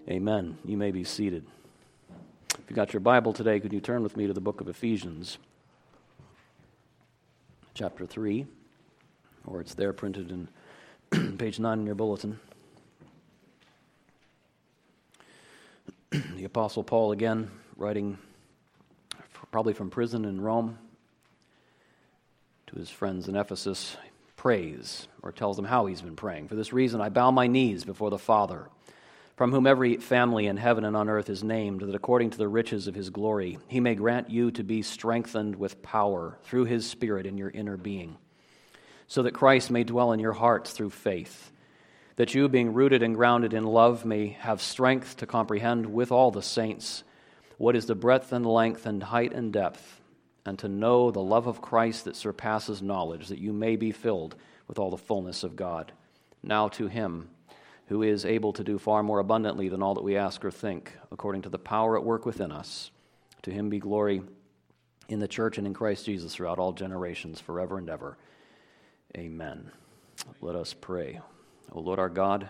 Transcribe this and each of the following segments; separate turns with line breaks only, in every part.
Amen. You may be seated. If you got your Bible today, could you turn with me to the book of Ephesians, chapter 3, or it's there printed in page 9 in your bulletin. The Apostle Paul again, writing probably from prison in Rome to his friends in Ephesus, prays or tells them how he's been praying. For this reason I bow my knees before the Father, from whom every family in heaven and on earth is named, that according to the riches of his glory he may grant you to be strengthened with power through his Spirit in your inner being, so that Christ may dwell in your hearts through faith, that you, being rooted and grounded in love, may have strength to comprehend with all the saints what is the breadth and length and height and depth, and to know the love of Christ that surpasses knowledge, that you may be filled with all the fullness of God. Now to him who is able to do far more abundantly than all that we ask or think, according to the power at work within us, to him be glory in the church and in Christ Jesus throughout all generations, forever and ever. Amen. Let us pray. O Lord our God,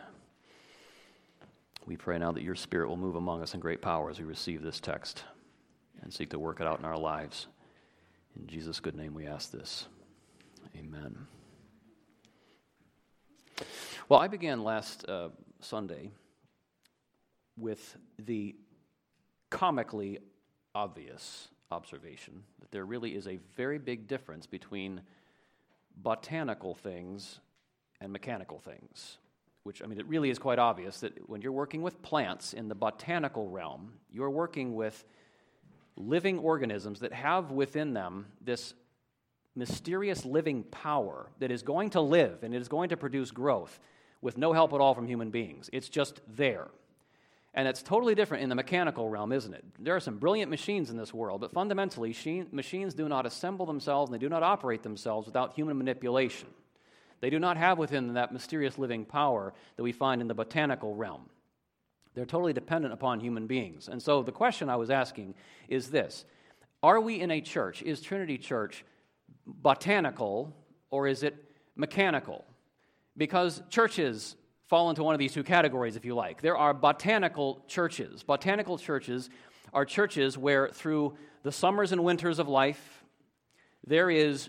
we pray now that your Spirit will move among us in great power as we receive this text and seek to work it out in our lives. In Jesus' good name we ask this. Amen. Well, I began last Sunday with the comically obvious observation that there really is a very big difference between botanical things and mechanical things, which, I mean, it really is quite obvious that when you're working with plants in the botanical realm, you're working with living organisms that have within them this mysterious living power that is going to live and it is going to produce growth with no help at all from human beings. It's just there. And it's totally different in the mechanical realm, isn't it? There are some brilliant machines in this world, but fundamentally, machines do not assemble themselves and they do not operate themselves without human manipulation. They do not have within them that mysterious living power that we find in the botanical realm. They're totally dependent upon human beings. And so the question I was asking is this: are we in a church, is Trinity Church botanical or is it mechanical? Because churches fall into one of these two categories, if you like. There are botanical churches. Botanical churches are churches where through the summers and winters of life, there is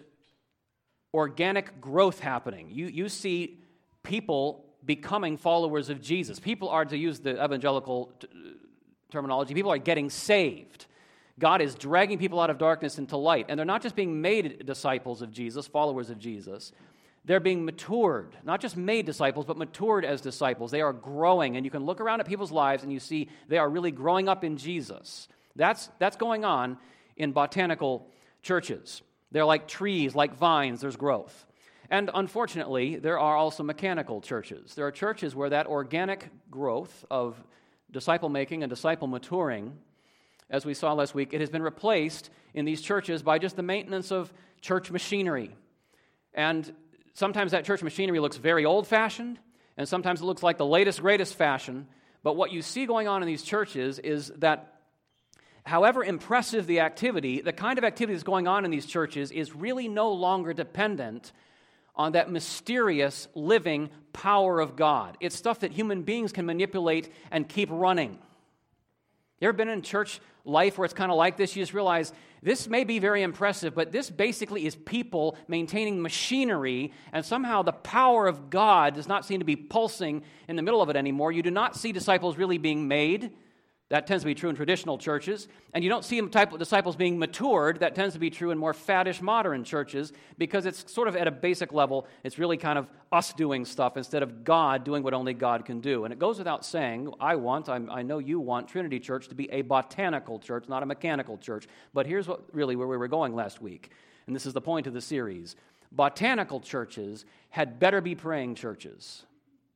organic growth happening. You see people becoming followers of Jesus. People are, to use the evangelical terminology, people are getting saved. God is dragging people out of darkness into light. And they're not just being made disciples of Jesus, followers of Jesus. They're being matured, not just made disciples, but matured as disciples. They are growing, and you can look around at people's lives and you see they are really growing up in Jesus. That's going on in botanical churches. They're like trees, like vines, there's growth. And unfortunately, there are also mechanical churches. There are churches where that organic growth of disciple-making and disciple maturing, as we saw last week, it has been replaced in these churches by just the maintenance of church machinery. And sometimes that church machinery looks very old-fashioned, and sometimes it looks like the latest, greatest fashion. But what you see going on in these churches is that however impressive the activity, the kind of activity that's going on in these churches is really no longer dependent on that mysterious living power of God. It's stuff that human beings can manipulate and keep running. You ever been in church life where it's kind of like this? You just realize this may be very impressive, but this basically is people maintaining machinery, and somehow the power of God does not seem to be pulsing in the middle of it anymore. You do not see disciples really being made. That tends to be true in traditional churches. And you don't see disciples being matured. That tends to be true in more faddish modern churches, because it's sort of at a basic level, it's really kind of us doing stuff instead of God doing what only God can do. And it goes without saying, I know you want Trinity Church to be a botanical church, not a mechanical church. But here's where we were going last week. And this is the point of the series. Botanical churches had better be praying churches.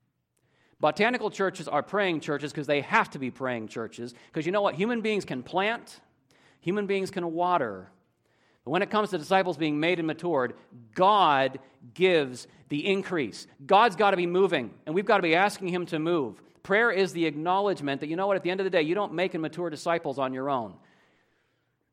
Botanical churches are praying churches because they have to be praying churches. Because you know what? Human beings can plant, human beings can water. But when it comes to disciples being made and matured, God gives the increase. God's got to be moving, and we've got to be asking Him to move. Prayer is the acknowledgement that, you know what, at the end of the day, you don't make and mature disciples on your own.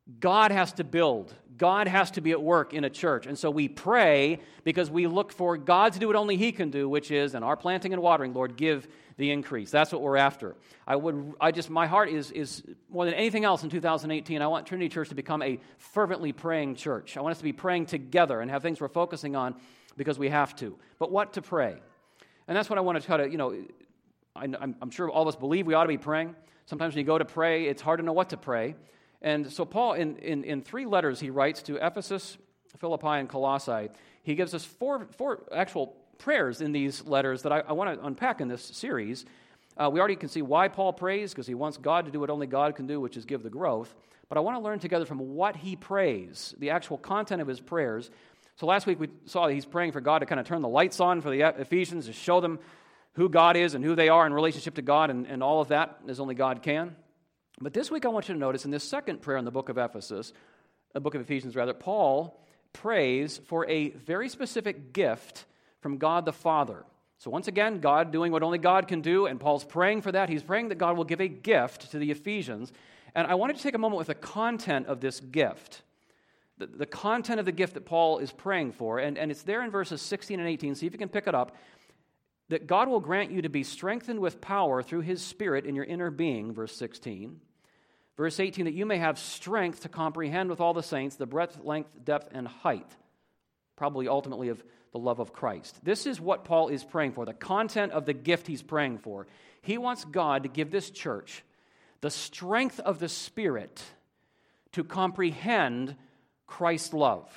God has to build. God has to be at work in a church. And so we pray because we look for God to do what only He can do, which is, in our planting and watering, Lord, give the increase. That's what we're after. My heart is more than anything else in 2018, I want Trinity Church to become a fervently praying church. I want us to be praying together and have things we're focusing on because we have to. But what to pray? And that's what I want to try to, I'm sure all of us believe we ought to be praying. Sometimes when you go to pray, it's hard to know what to pray. And so Paul, in 3 letters he writes to Ephesus, Philippi, and Colossae, he gives us four actual prayers in these letters that I want to unpack in this series. We already can see why Paul prays, because he wants God to do what only God can do, which is give the growth. But I want to learn together from what he prays, the actual content of his prayers. So last week we saw that he's praying for God to kind of turn the lights on for the Ephesians, to show them who God is and who they are in relationship to God and all of that, as only God can. But this week I want you to notice in this second prayer in the book of Ephesians, Paul prays for a very specific gift from God the Father. So once again, God doing what only God can do, and Paul's praying for that. He's praying that God will give a gift to the Ephesians. And I wanted to take a moment with the content of this gift. The content of the gift that Paul is praying for, and it's there in verses 16 and 18. See if you can pick it up. That God will grant you to be strengthened with power through His Spirit in your inner being, verse 16. Verse 18, that you may have strength to comprehend with all the saints the breadth, length, depth, and height, probably ultimately of the love of Christ. This is what Paul is praying for, the content of the gift he's praying for. He wants God to give this church the strength of the Spirit to comprehend Christ's love.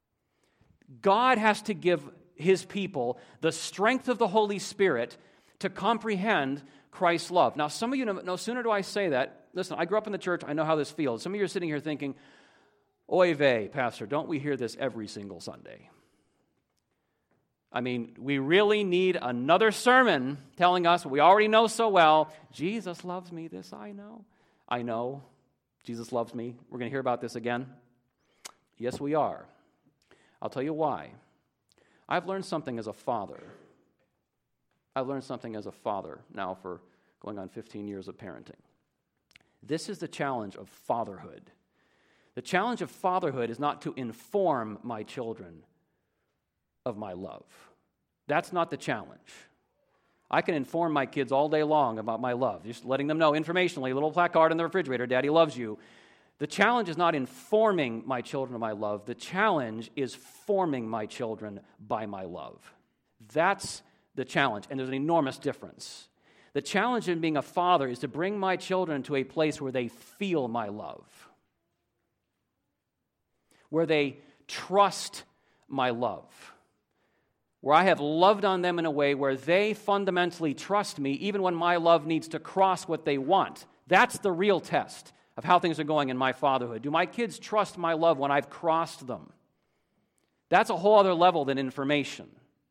God has to give His people the strength of the Holy Spirit to comprehend Christ's love. Now, some of you know, no sooner do I say that, listen, I grew up in the church, I know how this feels. Some of you are sitting here thinking, oy vey, Pastor, don't we hear this every single Sunday? I mean, we really need another sermon telling us what we already know so well. Jesus loves me, this I know. I know. Jesus loves me. We're going to hear about this again. Yes, we are. I'll tell you why. I've learned something as a father. I've learned something as a father now for going on 15 years of parenting. This is the challenge of fatherhood. The challenge of fatherhood is not to inform my children of my love. That's not the challenge. I can inform my kids all day long about my love, just letting them know informationally, a little placard in the refrigerator, Daddy loves you. The challenge is not informing my children of my love. The challenge is forming my children by my love. That's the challenge, and there's an enormous difference. The challenge in being a father is to bring my children to a place where they feel my love, where they trust my love, where I have loved on them in a way where they fundamentally trust me even when my love needs to cross what they want. That's the real test of how things are going in my fatherhood. Do my kids trust my love when I've crossed them? That's a whole other level than information.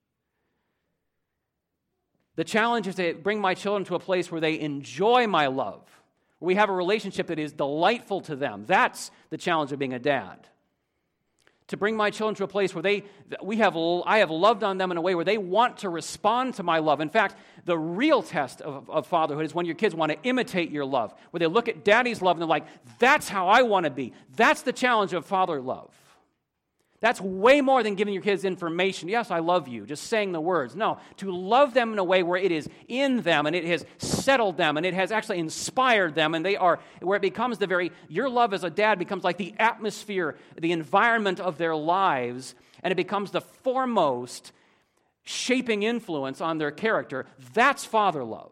The challenge is to bring my children to a place where they enjoy my love, where we have a relationship that is delightful to them. That's the challenge of being a dad. To bring my children to a place where I have loved on them in a way where they want to respond to my love. In fact, the real test of fatherhood is when your kids want to imitate your love, where they look at daddy's love and they're like, that's how I want to be. That's the challenge of father love. That's way more than giving your kids information. Yes, I love you, just saying the words. No, to love them in a way where it is in them and it has settled them and it has actually inspired them and where it becomes your love as a dad becomes like the atmosphere, the environment of their lives, and it becomes the foremost shaping influence on their character. That's father love.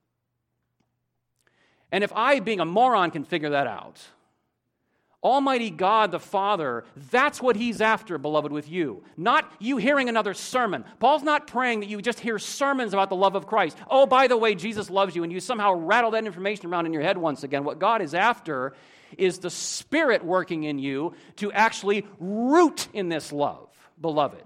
And if I, being a moron, can figure that out, Almighty God the Father, that's what He's after, beloved, with you. Not you hearing another sermon. Paul's not praying that you just hear sermons about the love of Christ. Oh, by the way, Jesus loves you, and you somehow rattle that information around in your head once again. What God is after is the Spirit working in you to actually root in this love, beloved.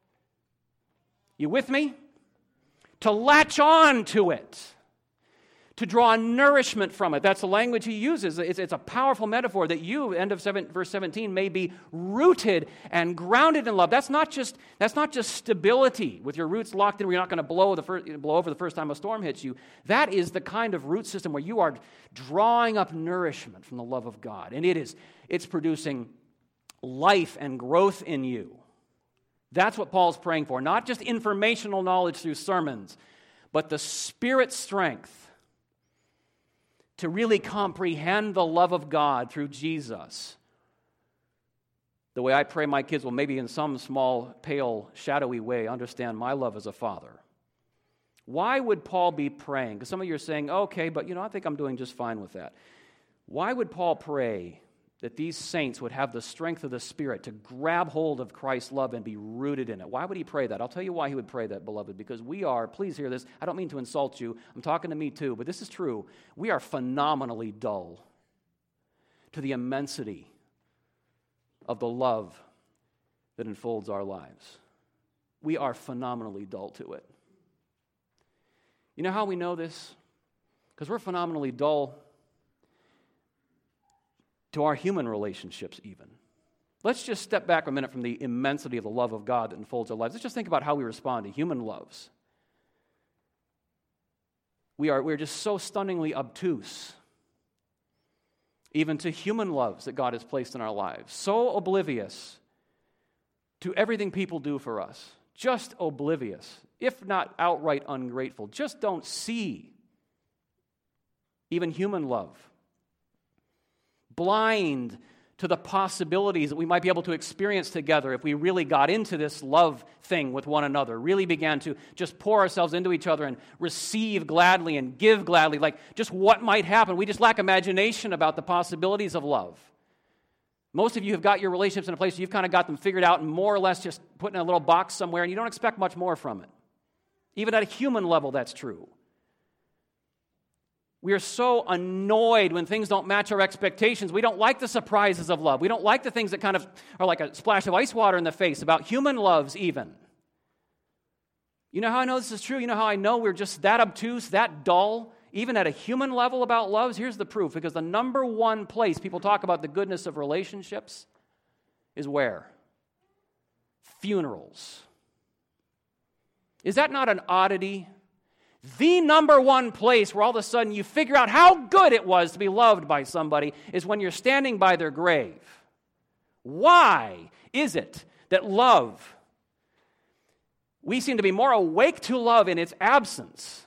You with me? To latch on to it. to draw nourishment from it. That's the language he uses. It's a powerful metaphor that you, verse 17, may be rooted and grounded in love. That's not just stability with your roots locked in where you're not going to blow over the first time a storm hits you. That is the kind of root system where you are drawing up nourishment from the love of God. And it's producing life and growth in you. That's what Paul's praying for. Not just informational knowledge through sermons, but the Spirit's strength to really comprehend the love of God through Jesus. The way I pray my kids will maybe in some small, pale, shadowy way understand my love as a father. Why would Paul be praying? Because some of you are saying, okay, but I think I'm doing just fine with that. Why would Paul pray that these saints would have the strength of the Spirit to grab hold of Christ's love and be rooted in it? Why would he pray that? I'll tell you why he would pray that, beloved, because we are, please hear this, I don't mean to insult you, I'm talking to me too, but this is true. We are phenomenally dull to the immensity of the love that enfolds our lives. We are phenomenally dull to it. You know how we know this? Because we're phenomenally dull to our human relationships even. Let's just step back a minute from the immensity of the love of God that enfolds our lives. Let's just think about how we respond to human loves. We're just so stunningly obtuse, even to human loves that God has placed in our lives. So oblivious to everything people do for us. Just oblivious, if not outright ungrateful. Just don't see even human love. Blind to the possibilities that we might be able to experience together if we really got into this love thing with one another, really began to just pour ourselves into each other and receive gladly and give gladly, like just what might happen. We just lack imagination about the possibilities of love. Most of you have got your relationships in a place where you've kind of got them figured out and more or less just put in a little box somewhere, and you don't expect much more from it. Even at a human level, that's true. We are so annoyed when things don't match our expectations. We don't like the surprises of love. We don't like the things that kind of are like a splash of ice water in the face about human loves even. You know how I know this is true? You know how I know we're just that obtuse, that dull, even at a human level about loves? Here's the proof. Because the number one place people talk about the goodness of relationships is where? Funerals. Is that not an oddity? The number one place where all of a sudden you figure out how good it was to be loved by somebody is when you're standing by their grave. Why is it that love, we seem to be more awake to love in its absence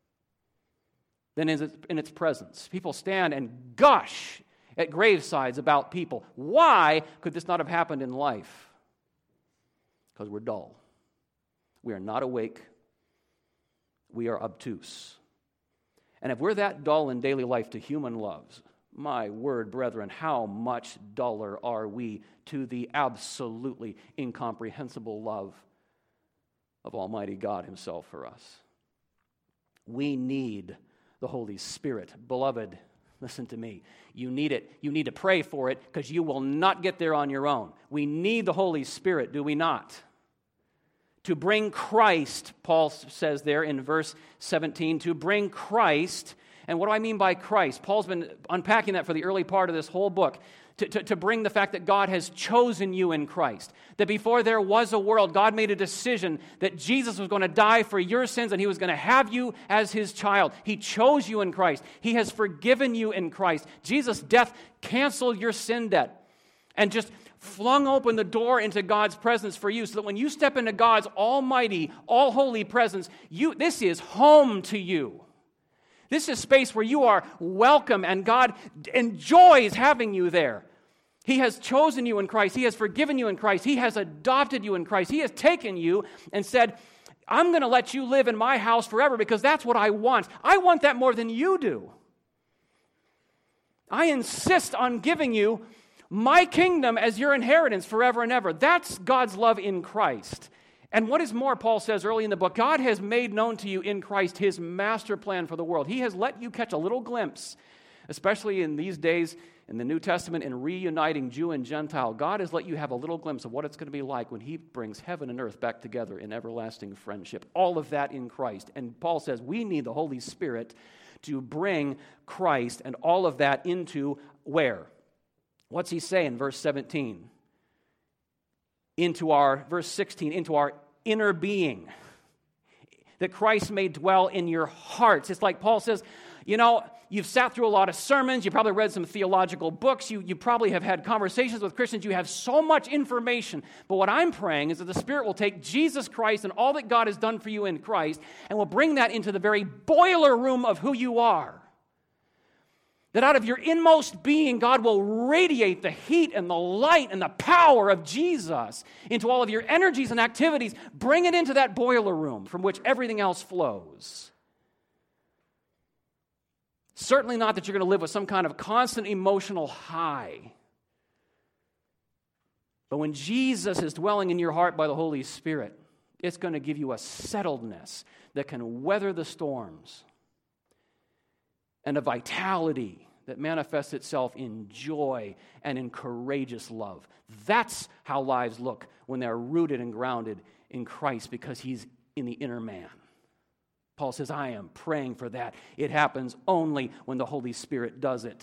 than in its presence? People stand and gush at gravesides about people. Why could this not have happened in life? Because we're dull. We are not awake. We are obtuse. And if we're that dull in daily life to human loves, my word, brethren, how much duller are we to the absolutely incomprehensible love of Almighty God Himself for us? We need the Holy Spirit. Beloved, listen to me. You need it. You need to pray for it because you will not get there on your own. We need the Holy Spirit, do we not? To bring Christ, Paul says there in verse 17, to bring Christ. And what do I mean by Christ? Paul's been unpacking that for the early part of this whole book. To bring the fact that God has chosen you in Christ. That before there was a world, God made a decision that Jesus was going to die for your sins and He was going to have you as His child. He chose you in Christ. He has forgiven you in Christ. Jesus' death canceled your sin debt and just flung open the door into God's presence for you so that when you step into God's almighty, all-holy presence, this is home to you. This is space where you are welcome and God enjoys having you there. He has chosen you in Christ. He has forgiven you in Christ. He has adopted you in Christ. He has taken you and said, I'm going to let you live in my house forever because that's what I want. I want that more than you do. I insist on giving you my kingdom as your inheritance forever and ever. That's God's love in Christ. And what is more, Paul says early in the book, God has made known to you in Christ His master plan for the world. He has let you catch a little glimpse, especially in these days in the New Testament in reuniting Jew and Gentile. God has let you have a little glimpse of what it's going to be like when He brings heaven and earth back together in everlasting friendship. All of that in Christ. And Paul says we need the Holy Spirit to bring Christ and all of that into where? What's he say in verse 17? Verse 16, into our inner being. That Christ may dwell in your hearts. It's like Paul says, you've sat through a lot of sermons, you probably read some theological books, you probably have had conversations with Christians, you have so much information. But what I'm praying is that the Spirit will take Jesus Christ and all that God has done for you in Christ and will bring that into the very boiler room of who you are. That out of your inmost being, God will radiate the heat and the light and the power of Jesus into all of your energies and activities. Bring it into that boiler room from which everything else flows. Certainly not that you're going to live with some kind of constant emotional high. But when Jesus is dwelling in your heart by the Holy Spirit, it's going to give you a settledness that can weather the storms. And a vitality that manifests itself in joy and in courageous love. That's how lives look when they're rooted and grounded in Christ, because he's in the inner man. Paul says, I am praying for that. It happens only when the Holy Spirit does it.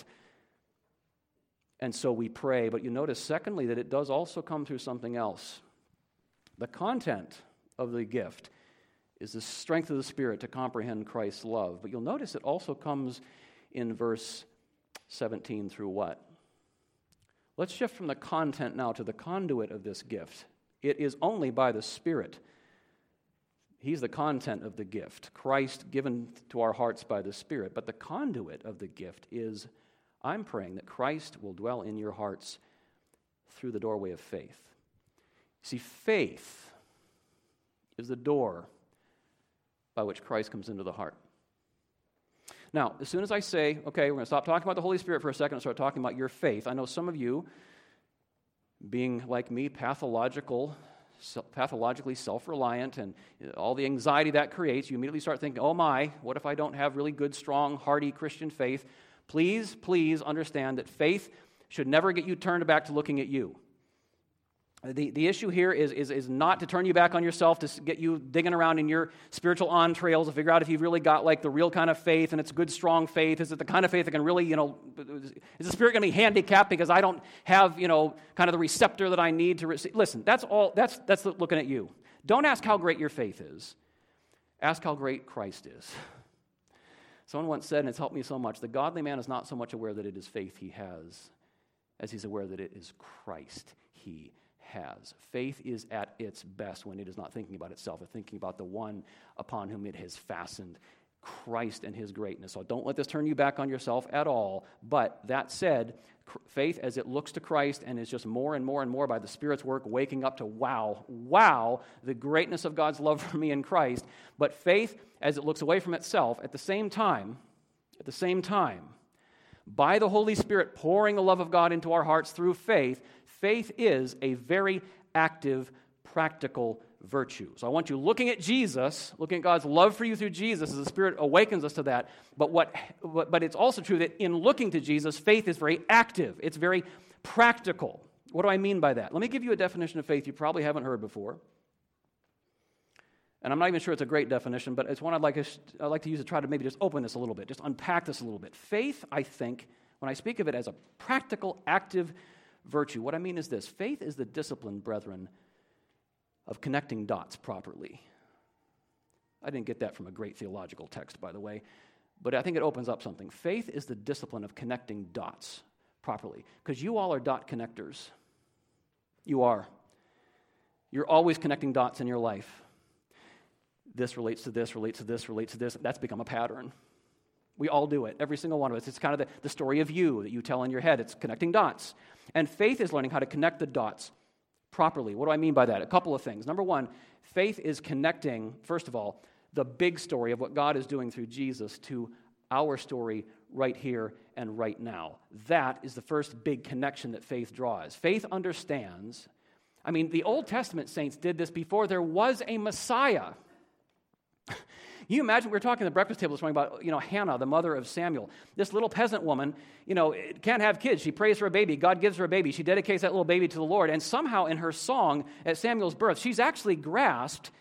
And so we pray. But you notice, secondly, that it does also come through something else. The content of the gift is the strength of the Spirit to comprehend Christ's love. But you'll notice it also comes in verse 17 through what? Let's shift from the content now to the conduit of this gift. It is only by the Spirit. He's the content of the gift. Christ given to our hearts by the Spirit. But the conduit of the gift is, I'm praying that Christ will dwell in your hearts through the doorway of faith. See, faith is the door by which Christ comes into the heart. Now, as soon as I say, okay, we're going to stop talking about the Holy Spirit for a second and start talking about your faith, I know some of you, being like me, pathologically self-reliant, and all the anxiety that creates, you immediately start thinking, oh my, what if I don't have really good, strong, hearty Christian faith? Please understand that faith should never get you turned back to looking at you. The issue here is not to turn you back on yourself, to get you digging around in your spiritual entrails to figure out if you've really got like the real kind of faith and it's good, strong faith. Is it the kind of faith that can really, is the Spirit going to be handicapped because I don't have, kind of the receptor that I need to receive? Listen, that's looking at you. Don't ask how great your faith is. Ask how great Christ is. Someone once said, and it's helped me so much, the godly man is not so much aware that it is faith he has as he's aware that it is Christ he has. Faith is at its best when it is not thinking about itself, but thinking about the one upon whom it has fastened, Christ and his greatness. So don't let this turn you back on yourself at all. But that said, faith as it looks to Christ and is just more and more and more by the Spirit's work waking up to wow, the greatness of God's love for me in Christ. But faith as it looks away from itself at the same time, by the Holy Spirit pouring the love of God into our hearts through faith, faith is a very active, practical virtue. So I want you looking at Jesus, looking at God's love for you through Jesus as the Spirit awakens us to that. But it's also true that in looking to Jesus, faith is very active. It's very practical. What do I mean by that? Let me give you a definition of faith you probably haven't heard before. And I'm not even sure it's a great definition, but it's one I'd like to use to try to maybe just open this a little bit, just unpack this a little bit. Faith, I think, when I speak of it as a practical, active virtue, what I mean is this. Faith is the discipline, brethren, of connecting dots properly. I didn't get that from a great theological text, by the way, but I think it opens up something. Faith is the discipline of connecting dots properly, because you all are dot connectors. You are. You're always connecting dots in your life. This relates to this, relates to this, relates to this. That's become a pattern. We all do it, every single one of us. It's kind of the story of you that you tell in your head. It's connecting dots. And faith is learning how to connect the dots properly. What do I mean by that? A couple of things. Number one, faith is connecting, first of all, the big story of what God is doing through Jesus to our story right here and right now. That is the first big connection that faith draws. Faith understands, the Old Testament saints did this before there was a Messiah. You imagine, we were talking at the breakfast table this morning about, Hannah, the mother of Samuel. This little peasant woman, can't have kids. She prays for a baby. God gives her a baby. She dedicates that little baby to the Lord. And somehow in her song at Samuel's birth, she's actually grasped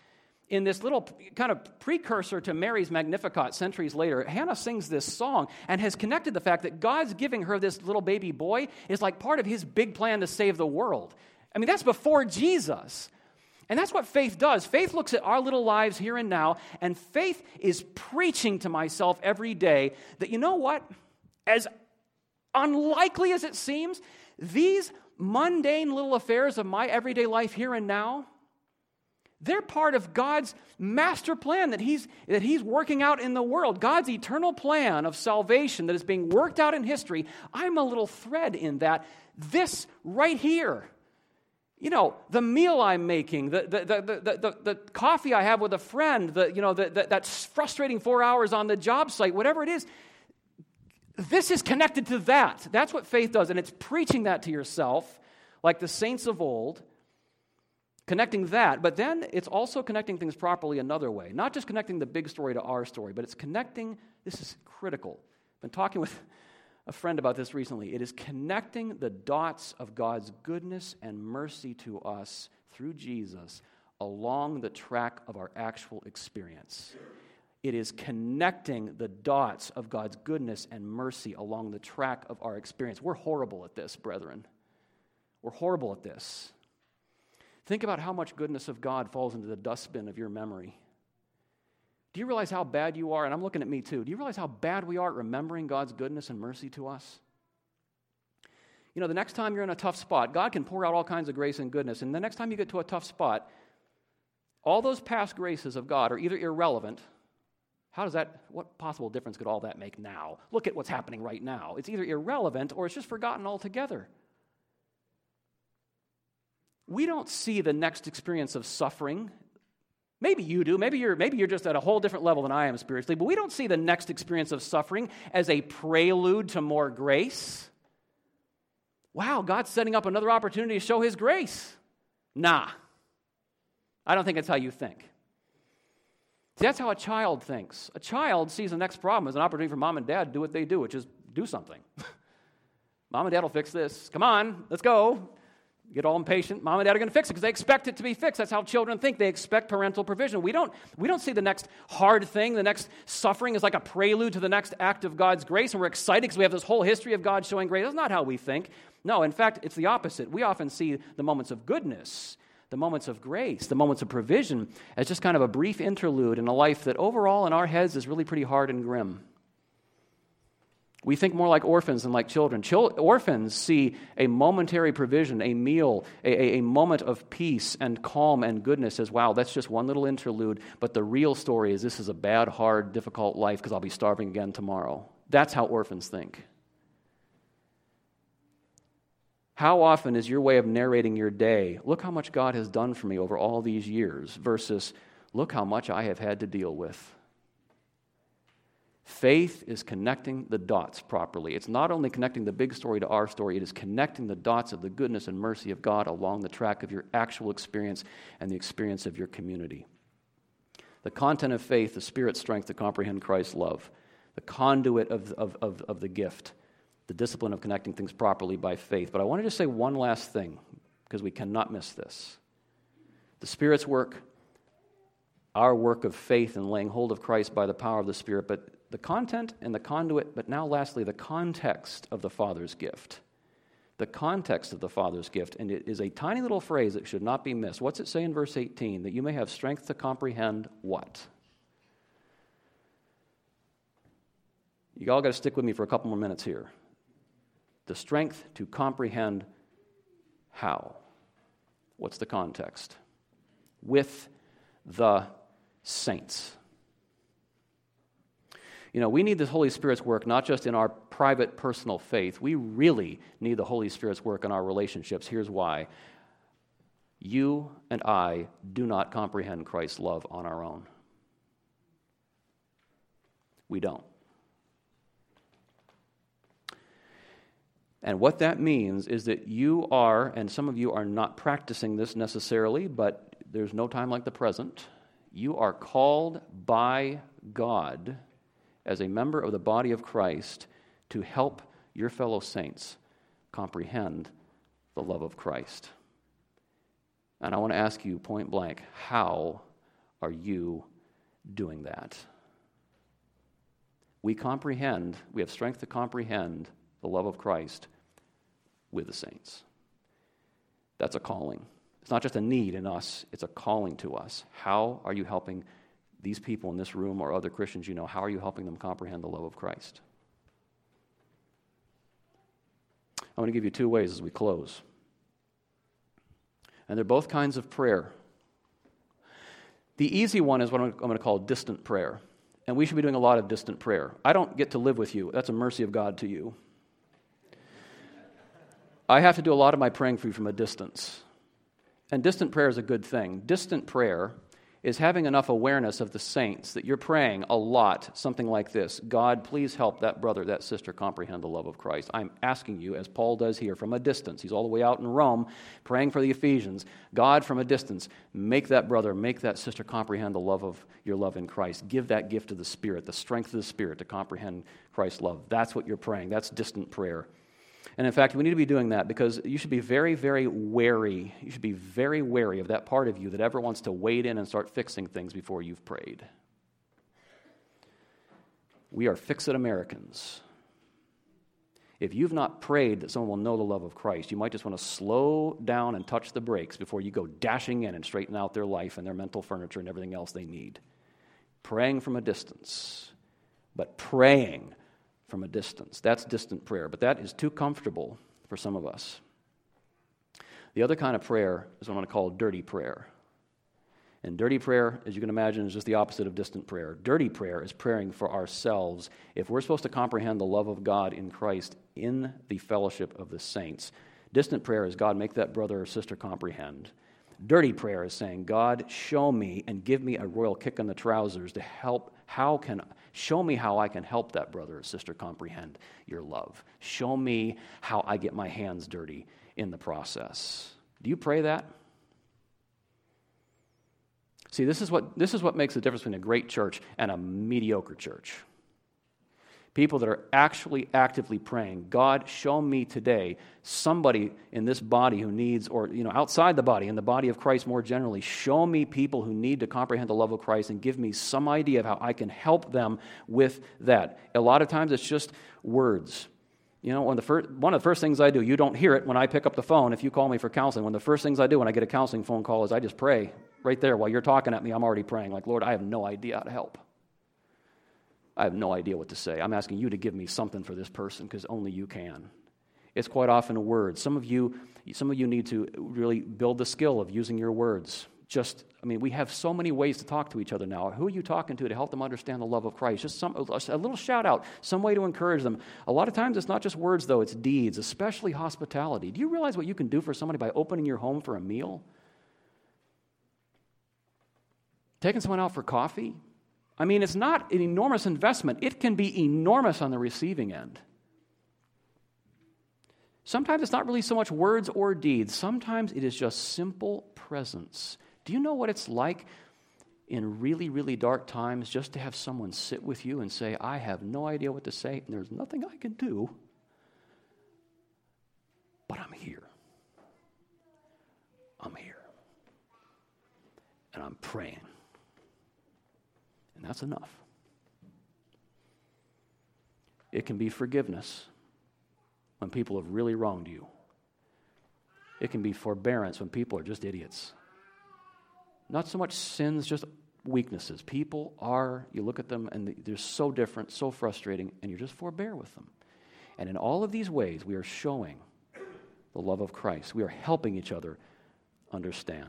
in this little kind of precursor to Mary's Magnificat centuries later, Hannah sings this song and has connected the fact that God's giving her this little baby boy is like part of his big plan to save the world. I mean, that's before Jesus. And that's what faith does. Faith looks at our little lives here and now, and faith is preaching to myself every day that, you know what? As unlikely as it seems, these mundane little affairs of my everyday life here and now, they're part of God's master plan that He's working out in the world. God's eternal plan of salvation that is being worked out in history. I'm a little thread in that. This right here. You know, the meal I'm making, the coffee I have with a friend, that frustrating 4 hours on the job site, whatever it is, this is connected to that. That's what faith does, and it's preaching that to yourself, like the saints of old, connecting that, but then it's also connecting things properly another way. Not just connecting the big story to our story, but it's connecting, this is critical. I've been talking with a friend about this recently. It is connecting the dots of God's goodness and mercy to us through Jesus along the track of our actual experience. It is connecting the dots of God's goodness and mercy along the track of our experience. We're horrible at this, brethren. We're horrible at this. Think about how much goodness of God falls into the dustbin of your memory. Do you realize how bad you are? And I'm looking at me too. Do you realize how bad we are at remembering God's goodness and mercy to us? You know, the next time you're in a tough spot, God can pour out all kinds of grace and goodness. And the next time you get to a tough spot, all those past graces of God are either irrelevant. What possible difference could all that make now? Look at what's happening right now. It's either irrelevant or it's just forgotten altogether. We don't see the next experience of suffering. Maybe you do. Maybe you're just at a whole different level than I am spiritually, but we don't see the next experience of suffering as a prelude to more grace. Wow, God's setting up another opportunity to show His grace. Nah. I don't think that's how you think. See, that's how a child thinks. A child sees the next problem as an opportunity for mom and dad to do what they do, which is do something. Mom and dad will fix this. Come on, let's go. Get all impatient. Mom and dad are going to fix it because they expect it to be fixed. That's how children think. They expect parental provision. We don't see the next hard thing, the next suffering as like a prelude to the next act of God's grace, and we're excited because we have this whole history of God showing grace. That's not how we think. No, in fact, it's the opposite. We often see the moments of goodness, the moments of grace, the moments of provision as just kind of a brief interlude in a life that overall in our heads is really pretty hard and grim. We think more like orphans than like children. Orphans see a momentary provision, a meal, a moment of peace and calm and goodness as, wow, that's just one little interlude, but the real story is this is a bad, hard, difficult life because I'll be starving again tomorrow. That's how orphans think. How often is your way of narrating your day, look how much God has done for me over all these years, versus look how much I have had to deal with? Faith is connecting the dots properly. It's not only connecting the big story to our story, it is connecting the dots of the goodness and mercy of God along the track of your actual experience and the experience of your community. The content of faith, the Spirit's strength to comprehend Christ's love, the conduit of the gift, the discipline of connecting things properly by faith. But I want to just say one last thing, because we cannot miss this. The Spirit's work, our work of faith in laying hold of Christ by the power of the Spirit, but the content and the conduit, but now lastly, the context of the Father's gift. The context of the Father's gift, and it is a tiny little phrase that should not be missed. What's it say in verse 18? That you may have strength to comprehend what? You all got to stick with me for a couple more minutes here. The strength to comprehend how? What's the context? With the saints. You know, we need the Holy Spirit's work not just in our private, personal faith. We really need the Holy Spirit's work in our relationships. Here's why. You and I do not comprehend Christ's love on our own. We don't. And what that means is that you are, and some of you are not practicing this necessarily, but there's no time like the present. You are called by God as a member of the body of Christ to help your fellow saints comprehend the love of Christ. And I want to ask you point blank, how are you doing that? We have strength to comprehend the love of Christ with the saints. That's a calling. It's not just a need in us, it's a calling to us. How are you helping these people in this room or other Christians you know? How are you helping them comprehend the love of Christ? I want to give you two ways as we close. And they're both kinds of prayer. The easy one is what I'm going to call distant prayer. And we should be doing a lot of distant prayer. I don't get to live with you. That's a mercy of God to you. I have to do a lot of my praying for you from a distance. And distant prayer is a good thing. Distant prayer is having enough awareness of the saints that you're praying a lot, something like this: God, please help that brother, that sister comprehend the love of Christ. I'm asking you, as Paul does here, from a distance. He's all the way out in Rome praying for the Ephesians. God, from a distance, make that brother, make that sister comprehend the love of your love in Christ. Give that gift of the Spirit, the strength of the Spirit to comprehend Christ's love. That's what you're praying. That's distant prayer. And in fact, we need to be doing that because you should be very, very wary. You should be very wary of that part of you that ever wants to wade in and start fixing things before you've prayed. We are fix-it Americans. If you've not prayed that someone will know the love of Christ, you might just want to slow down and touch the brakes before you go dashing in and straighten out their life and their mental furniture and everything else they need. Praying from a distance, but praying from a distance. That's distant prayer, but that is too comfortable for some of us. The other kind of prayer is what I'm going to call dirty prayer. And dirty prayer, as you can imagine, is just the opposite of distant prayer. Dirty prayer is praying for ourselves. If we're supposed to comprehend the love of God in Christ in the fellowship of the saints, distant prayer is, God, make that brother or sister comprehend. Dirty prayer is saying, God, show me and give me a royal kick in the trousers to help. Show me how I can help that brother or sister comprehend your love. Show me how I get my hands dirty in the process. Do you pray that? See, this is what makes the difference between a great church and a mediocre church. People that are actually actively praying, God, show me today somebody in this body who needs, or outside the body, in the body of Christ more generally, show me people who need to comprehend the love of Christ and give me some idea of how I can help them with that. A lot of times it's just words. One of the first things I do, you don't hear it when I pick up the phone if you call me for counseling. One of the first things I do when I get a counseling phone call is I just pray. Right there, while you're talking at me, I'm already praying. Like, Lord, I have no idea how to help. I have no idea what to say. I'm asking you to give me something for this person because only you can. It's quite often a word. Some of you need to really build the skill of using your words. We have so many ways to talk to each other now. Who are you talking to help them understand the love of Christ? Just a little shout out, some way to encourage them. A lot of times it's not just words, though. It's deeds, especially hospitality. Do you realize what you can do for somebody by opening your home for a meal? Taking someone out for coffee? It's not an enormous investment. It can be enormous on the receiving end. Sometimes it's not really so much words or deeds. Sometimes it is just simple presence. Do you know what it's like in really, really dark times just to have someone sit with you and say, I have no idea what to say, and there's nothing I can do, but I'm here. I'm here. And I'm praying. And that's enough. It can be forgiveness when people have really wronged you. It can be forbearance when people are just idiots. Not so much sins, just weaknesses. People are, you look at them and they're so different, so frustrating, and you just forbear with them. And in all of these ways, we are showing the love of Christ. We are helping each other understand.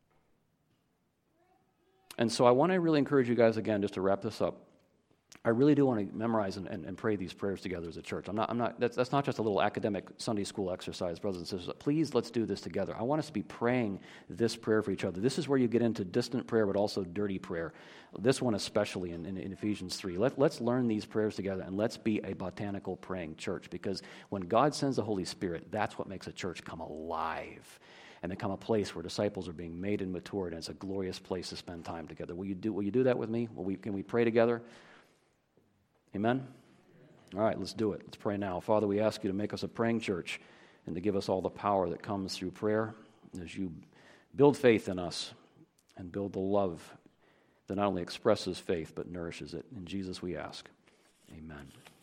And so I want to really encourage you guys again, just to wrap this up. I really do want to memorize and pray these prayers together as a church. That's not just a little academic Sunday school exercise, brothers and sisters. Please, let's do this together. I want us to be praying this prayer for each other. This is where you get into distant prayer, but also dirty prayer. This one especially in Ephesians 3. Let's learn these prayers together, and let's be a botanical praying church, because when God sends the Holy Spirit, that's what makes a church come alive and become a place where disciples are being made and matured, and it's a glorious place to spend time together. Will you do that with me? Can we pray together? Amen? All right, let's do it. Let's pray now. Father, we ask you to make us a praying church and to give us all the power that comes through prayer as you build faith in us and build the love that not only expresses faith but nourishes it. In Jesus we ask. Amen.